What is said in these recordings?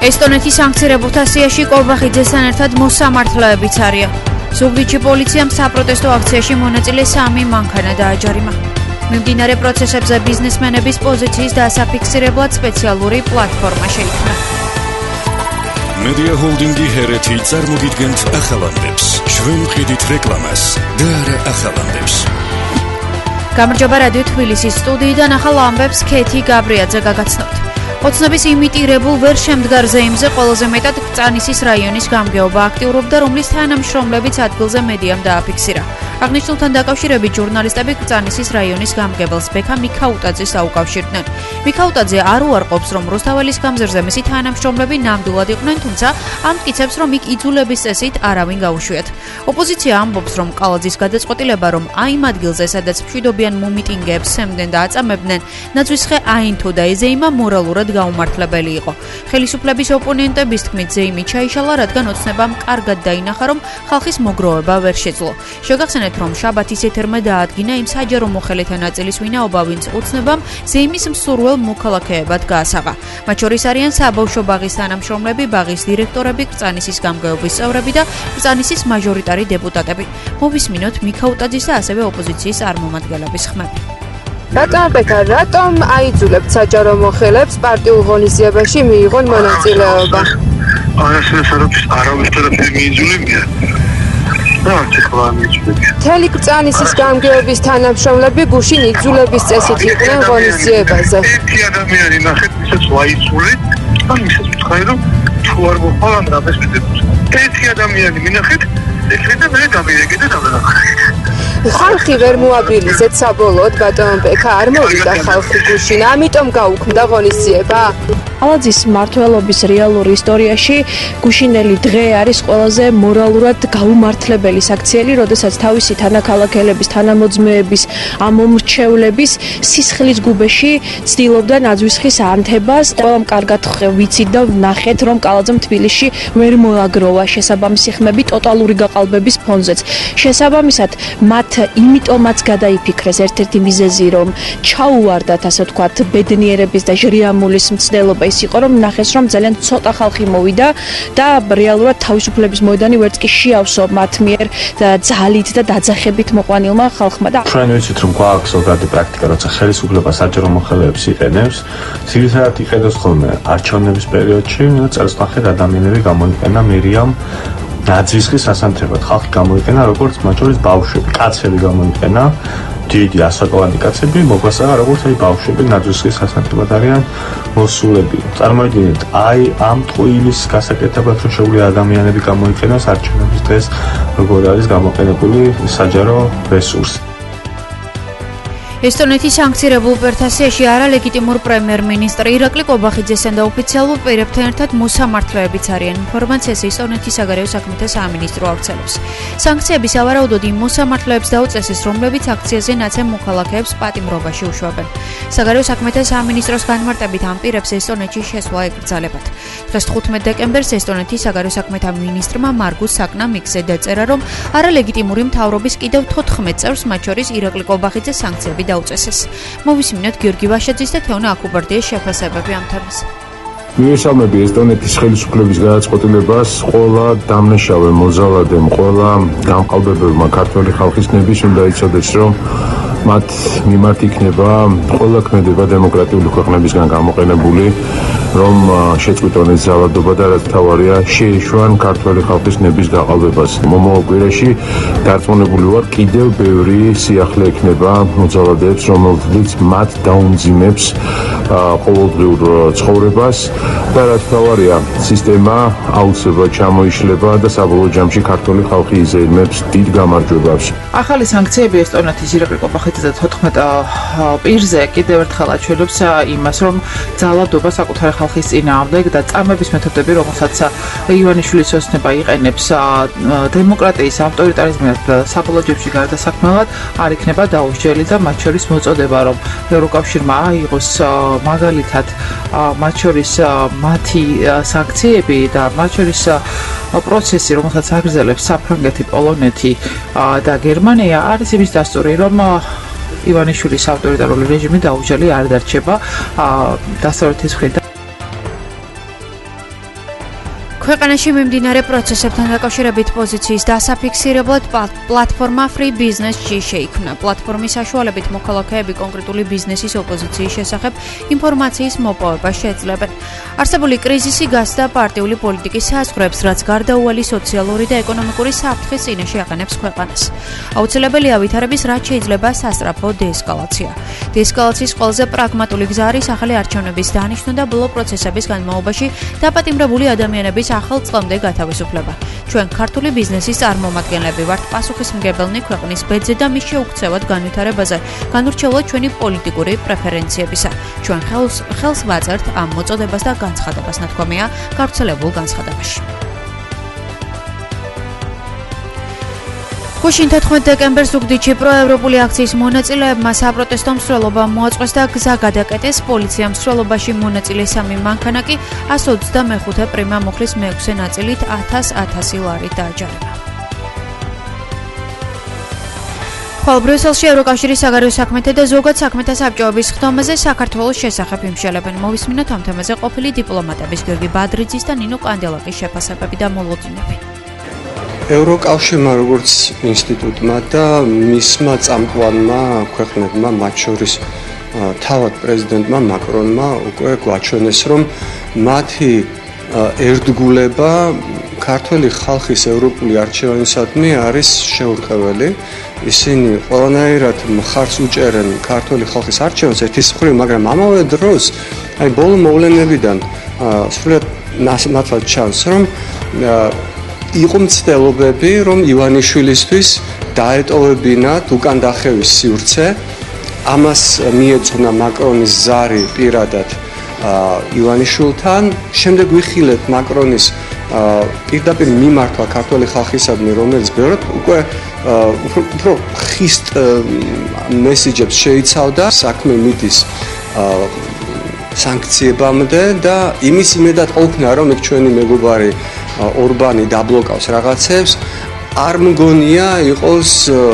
ესტონეთის სანქცირებულთა სიაში კობახიძესთან ერთად მოსამართლეებიც არიან. ზუგდიდში პოლიციამ საპროტესტო აქციაში მონაწილე 3 მანქანა დააჯარიმა. მიმდინარე პროცესებზე ბიზნესმენების პოზიციის დასაფიქსირებლად სპეციალური პლატფორმა შეიქმნა. Media Holding-ი ჰერეთი წარმოგიდგენთ ახალანდებს. ჩვენ ვყიდით რეკლამას და არა ახალანდებს. გამარჯობა რადიო თბილისის სტუდიიდან ახალ ამბებს ქეთი გაბრიაძე გაგაცნობთ. ოცნების იმიტირებულ ვერ შემდგარ ზეიმზე ყველაზე მეტად კრწანისის რაიონის გამგეობა აქტიურობდა, რომლის თანამშრომლებიც ადგილზე მედიამ დააფიქსირა. აღნიშნულთან დაკავშირებით ჟურნალისტები კრწანისის რაიონის გამგებელს ბექა მიქაუტაძეს აუკავშირდნენ. მიქაუტაძე არ უარყოფს, რომ რუსთაველის გამზირზე მისი თანამშრომლები ნამდვილად იყვნენ, თუმცა ამტკიცებს, რომ იქ იძულების წესით არავინ გაუშვიათ. ოპოზიცია ამბობს, რომ კალაძის გადაწყვეტილება, რომ აიმ ადგილზე, სადაც მშვიდობიან მომიტინგეებს სემდნენ და აწამებდნენ, ნაძვისხე აინთო და ეზეიმა მორალურად გაუმართლებელი იყო. ხელისუფლების ოპონენტების თქმით, ზეიმი ჩაიშალა, რადგან ოცნებამ კარგად დაინახა, რომ ხალხის მოგროვება ვერ შეძლო. შეგახსენეთ, რომ შაბათის ეთერმა დაადგინა იმ საჯარო მოხელეთა ნაწილის ვინაობა, ვინც ოცნებამ ზეიმის მსურველ მოქალაქეებად გაასაღა. მათ შორის არიან საბავშვო ბაღის თანამშრომლები, ბაღის დირექტორები, კრწანისის გამგეობის წევრები და კრწანისის მაჟორიტარი დეპუტატები. მოვისმინოთ მიქაუტაძის და ასევე ოპოზიციის წარმომადგენლების ხმები. რატომ აიძულებთ საჯარო მოხელებს პარტიულ ღონისძიებაში მიიღონ მონაწილეობა? არავისთანაც მიიძულებია. მთელი კრწანისის გამგეობის თანამშრომლები გუშინ იძულების წესით იყვნენ ღონისძიებაზე. ერთი ადამიანი ნახეთ, ვისაც ვაიძულეთ, ან ვისაც ვთქვი, რომ თუ არ მოხვალ რამეს მიდებთ. ერთი ადამიანი მინახეთ, ეხლა მე გამირეკე და დავანახეთ. ხალხი ვერ მოაბილიზეთ საბოლოოდ ბატონ ბექა არ მოვიდა ხალხი გუშინ, ამიტომ გაუქმდა ღონისძიება. კალაძის მმართველობის რეალურ ისტორიაში გუშინელი დღე არის ყველაზე მორალურად გაუმართლებელი საქციელი, როდესაც თავისი თანაქალაქელების, თანამოძმეების, ამომრჩევლების სისხლის გუბეში ცდილობდა ნაძვისხის ანთებას. ყველამ კარგად ვიცით და ვნახეთ, რომ კალაძემ თბილისში ვერ მოაგროვა შესაბამისი ხმები ტოტალური გაყალბების ფონზეც. შესაბამისად, მათ იმიტომაც გადაიფიქრეს ერთ-ერთი მიზეზი, რომ ჩაუვარდათ, ასე ვთქვათ, ბედნიერების და ჟრიამულის მცდელობა ის იყო, რომ ნახეს, რომ ძალიან ცოტა ხალხი მოვიდა და რეალურად თავისუფლების მოედანი ვერც კი შეავსო მათ მიერ ძალით და დაძახებით მოყვანილმა ხალხმა და ჩვენ ვიცით, რომ გვაქვს ზოგადი პრაქტიკა, როცა ხელისუფლება საჯარო მოხელეებს იყენებს, ძირითადად იყენებს ხოლმე არჩევნების პერიოდში, წელს ნახეთ ადამიანები გამოიყენა მერიამ ნაძვისხის ასანთებად. ხალხი გამოიყენა როგორც მათ შორის ბავშვები, კაცები გამოიყენა, დიდი ასაკოვანი კაცები, მოგვასაღა როგორც აი ბავშვები ნაძვისხის ასანთებად არიან მოსულები. წარმოიდგინეთ, აი ამ ტყუილის გასაკეთებლად რომ შეუძლია ადამიანები გამოიყენოს არჩევნების დღეს, როგორ არის გამოყენებული საჯარო რესურსი. ესტონეთის სანქცირებულ პერტასიაში არალეგიტიმურ პრემიერ-მინისტრ ირაკლი კობახიძესთან და ოფიციალურ პირებთან ერთად მოსამართლეებიც არიან. ინფორმაციას ესტონეთის საგარეო საქმეთა სამინისტრო ავრცელებს. სანქციები სავარაუდოდ იმ მოსამართლეებს დაუწესეს, რომლებიც აქციაზე ნაცემ მოქალაქეებს პატიმრობაში უშვებენ. საგარეო საქმეთა სამინისტროს განმარტებით ამ პირებს ესტონეთში შესვლა ეკრძალებათ. დღეს 15 დეკემბერს ესტონეთის საგარეო საქმეთა მინისტრმა მარგუს საკნამიქსე დაწერა, რომ არალეგიტიმური მთავრობის კიდევ 14 წევრს, მათ შორის ირაკლი კობახიძეს სანქციები დაუწესეს. მოვისმინოთ გიორგი ვაშაძის და თეონა აქუბარდიეს შეფასებები ამ თემაზე. მივესალმები ესტონეთის ხელისუფლების გადაწყვეტილებას ყველა დამნაშავე მოძალადემ, ყველა გამყალბებელმა ქართველი ხალხის ნების უნდა იცოდეს, რომ მათ მიმართ იქნება ყველა ქმედება დემოკრატიული ქვეყნებისგან გამოყენებული, რომ შეწყვიტონ ეს ძალადობა და რაც თავარია შეეშვან ქართველი ხალხის ნების გაყალბებას. მომავალ კვირაში დარწმუნებული ვარ, კიდევ ბევრი სიახლე ექნება მოძალადეებს, რომელიც მათ დაუმძიმებს ყოველდღიურ ცხოვრებას და რაც თავარია სისტემა აუცილებლად ჩამოიშლება და საბოლოო ჯამში ქართველი ხალხი იზეიმებს დიდ გამარჯვებას. ახალი სანქციები ესტონეთის ირაკლი კობახიძეს და 14 პირზე კიდევ ერთხელ აჩვენებს იმას, რომ ძალადობა საკუთარი ხალხის წინააღმდეგ და წამების მეთოდები, რომელსაც ივანიშვილის ოცნება იყენებს დემოკრატიის ავტორიტარიზმის საბოლოო ჯამში გარდასაქმნელად, არ იქნება დაუსჯელი და მათ შორის მოწოდება, რომ ევროკავშირმა აიღოს მაგალითად მათ შორის მათი სანქციები და მათ შორის პროცესი, რომელსაც აგრძელებს საფრანგეთი, პოლონეთი და გერმანია, არის იმის დასტური, რომ ივანიშვილის ავტორიტარული რეჟიმი დაუსჯელი არ დარჩება დასავლეთის მხრიდან. ქვეყანაში მიმდინარე პროცესებთან დაკავშირებით პოზიციის დასაფიქსირებლად პლატფორმა Free Business-ში შეიქმნა. პლატფორმის საშუალებით მოქალაქეები კონკრეტული ბიზნესის ოპოზიციის შესახებ ინფორმაციის მოპოვებას შეძლებენ. არსებული კრიზისი გასცდა პარტიული პოლიტიკის საზღვრებს, რაც გარდაუვალი სოციალური და ეკონომიკური საფრთხის წინაშე აყენებს ქვეყანას. აუცილებელია ვითარების, რაც შეიძლება სასწრაფო დეესკალაცია. დეესკალაციის ყველაზე პრაგმატული გზა არის ახალი არჩევნების დანიშვნა და ბოლო პროცესების განმავლობაში დაპატიმრებული ადამიანების ახალ წლამდე გათავისუფლება. ჩვენ ქართული ბიზნესის წარმომადგენლები ვართ პასუხისმგებელნი ქვეყნის ბედზე და მის შეუქცევად განვითარებაზე, განურჩევლად ჩვენი პოლიტიკური პრეფერენციებისა. ჩვენ ხელს ვაწერთ ამ მოწოდებას და განცხადებას, ნათქვამია გავრცელებულ განცხადებაში. გუშინ 14 დეკემბერს ზუგდიდში პროევროპული აქციის მონაწილეებმა საპროტესტო მსვლელობა მოაწყვეს და გზა გადაკეტეს. პოლიციამ მსვლელობაში მონაწილე 3 მანქანა კი 125 პრიმა მუხლის მე-6 ნაწილით 1000 ლარით დააჯარება. ხოლო ბრიუსელში ევროკავშირის საგარეო საქმეთა და ზოგად საქმეთა საბჭოების ხდომაზე საქართველოს შესახებ იმშელებენ. მოვისმინოთ ამ თემაზე ყოფილი დიპლომატების გიორგი ბადრიძის და ნინო კანდელაკის შეფასებები და მოლოდინები. ევროკავშირმა როგორც ინსტიტუტმა და მისმა წამყვანმა ქვეყნებმა, მათ შორის თავად პრეზიდენტმა მაკრონმა უკვე გვაჩვენეს, რომ მათი ერთგულება ქართული ხალხის ევროპული არჩევანისადმი არის შეურყეველი. ისინი ყველანაირად მხარს უჭერენ ქართული ხალხის არჩევანს ერთის მხრივ, მაგრამ ამავე დროს ბოლო მოვლენებიდან სრულიად ნათლად ჩანს, რომ იყო მცდელობები, რომ ივანიშვილისთვის დაეტოვებინათ უკან დახევის სივრცე. ამას მიეძღვნა მაკრონის ზარი პირადად ივანიშვილთან. შემდეგ ვიხილეთ მაკრონის პირდაპირ მიმართვა ქართული ხალხისადმი, რომელიც ბევრად უკვე უფრო ხისტ მესიჯებს შეიცავდა. საქმე მიდის სანქციებამდე და იმის იმედად ყოფნა, რომ იქ ჩვენი მეგობარი ორბანი დაბლოკავს რაღაცებს, არ მგონია იყოს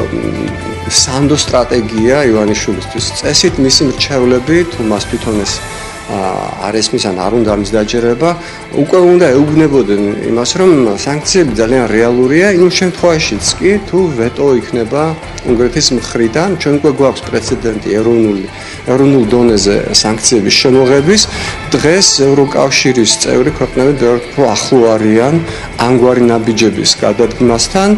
სანდო სტრატეგია ივანიშვილისთვის. წესით მისი მრჩევლები თუ მას თვითონ ეს არ ესმის ან არ უნდა მის დაჯერება, უკვე უნდა ეუბნებოდნენ იმას, რომ სანქციები ძალიან რეალურია, იმ შემთხვევაშიც კი თუ ვეტო იქნება უნგრეთის მხრიდან, ჩვენ უკვე გვაქვს პრეცედენტი ეროვნულ დონეზე სანქციების შემოღების. დღეს ევროკავშირის წევრი ქვეყნები ბევრად უფრო ახლო არიან ამგვარი ნაბიჯების გადადგმასთან.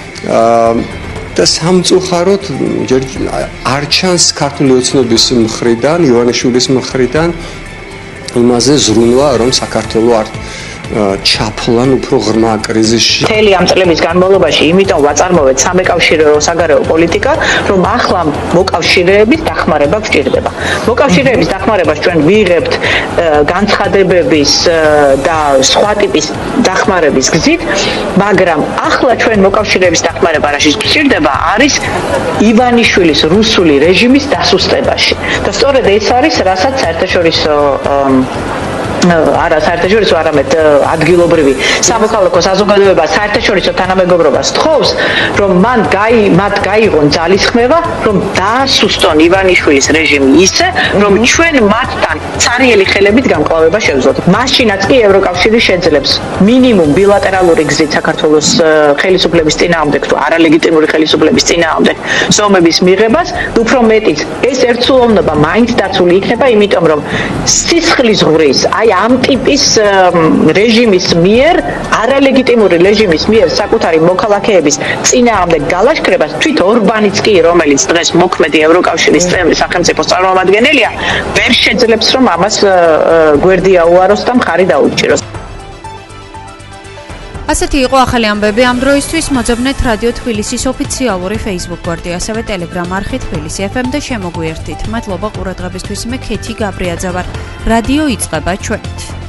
და სამწუხაროდ არ ჩანს ქართული ოცნების მხრიდან, ივანიშვილის მხრიდან იმაზე ზრუნვა, რომ საქართველო არ ჩაფლან უფრო ღრმა კრიზისში. მთელი ამ წლების განმავლობაში იმიტომ ვაწარმოებთ სამეკავშირეო საგარეო პოლიტიკა, რომ ახლა მოკავშირეების დახმარება გვჭირდება. მოკავშირეების დახმარებას ჩვენ ვიღებთ განცხადებების და სხვა ტიპის დახმარების გზით, მაგრამ ახლა ჩვენ მოკავშირეების დახმარება რაშიც გვჭირდება არის ივანიშვილის რუსული რეჟიმის დასუსტებაში. და სწორედ ეს არის, რასაც საერთაშორისო საერთაშორისო არამედ ადგილობრივი სამოქალაქო საზოგადოება საერთაშორისო თანამეგობრობა სთხოვს, რომ მათ გაიღონ ძალისხმევა, რომ დაასუსტონ ივანიშვილის რეჟიმი ისე, რომ ჩვენ მათთან ცარიელი ხელებით გამკლავება შევძლოთ. მაშინაც კი ევროკავშირი შეძლებს მინიმუმ ბილატერალური გზით საქართველოს ხელისუფლების წინააღმდეგ თუ არალეგიტიმური ხელისუფლების წინააღმდეგ ზომების მიღებას, უფრო მეტიც ეს ერთსულოვნობა მაინც დაცული იქნება, იმიტომ რომ სისხლის ღურის ამ ტიპის რეჟიმის მიერ, არალეგიტიმური რეჟიმის მიერ საკუთარი მოქალაქეების წინააღმდეგ გალაშქრებას თვით ორბანიც კი, რომელიც დღეს მოქმედი ევროკავშირის წევრი სახელმწიფოს წარმომადგენელია, ვერ შეძლებს, რომ ამას გვერდი აუაროს და მხარი დაუჭიროს. ასეთი იყო ახალი ამბები ამ დროისთვის. მოძებნეთ რადიო თბილისის ოფიციალური Facebook გვერდი, ასევე Telegram არხი თბილისი FM და შემოგვიერთდით. მადლობა ყურადღებისთვის. მე ქეთი გაბრიაძე ვარ. რადიო იწყება ჩვენით.